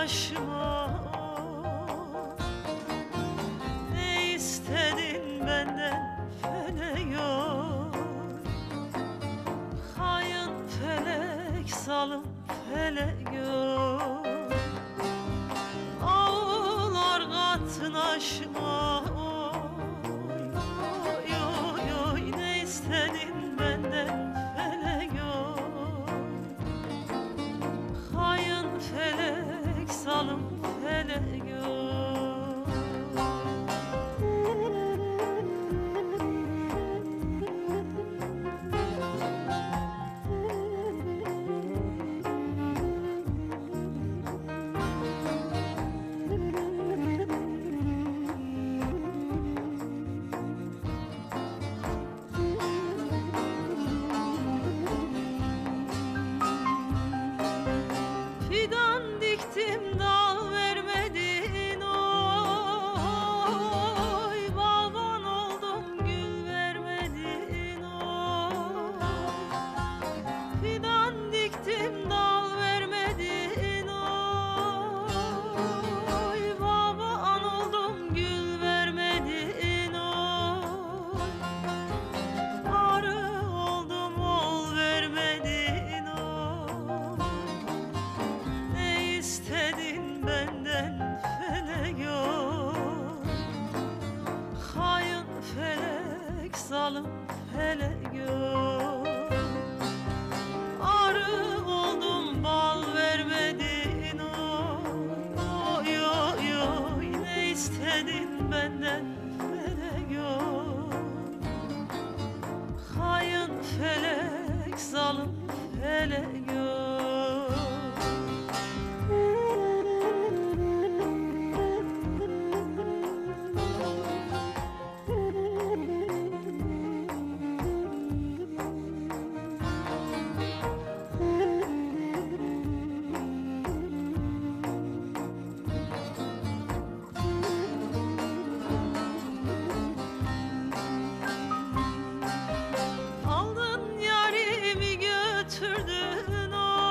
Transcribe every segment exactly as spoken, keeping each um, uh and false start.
başıma. Ne istedin benden felek oy. Hain felek, zalim felek oy. Ağlar kattın aşıma oy, oy, oy, oy. Ne istedin benden felek oy. Hain felek, zalim felek oy. Fidan diktim dal vermedin oy. Balban oldum gül vermedin oy. Fidan diktim dal vermedin oy. Balban oldum gül vermedin oy. Arı oldum ol vermedin oy. Ne istedin benden felek oy. Hain felek, zalim felek oy. Arı oldum bal vermedin oy, oy, oy, oy. Ne istedin benden felek oy. Hain felek, zalim felek oy. Aldın yarimi götürdün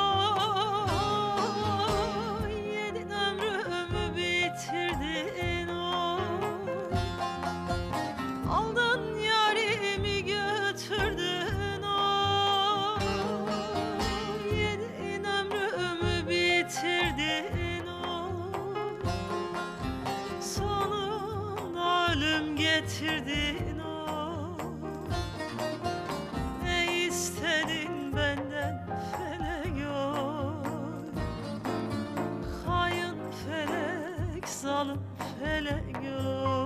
oy. Yedin ömrümü bitirdin oy. Aldın yarimi götürdün oy. Yedin ömrümü bitirdin oy. Sonuna ölüm getirdin oy. Ne istedin benden felek oy. Hain felek, zalim felek oy.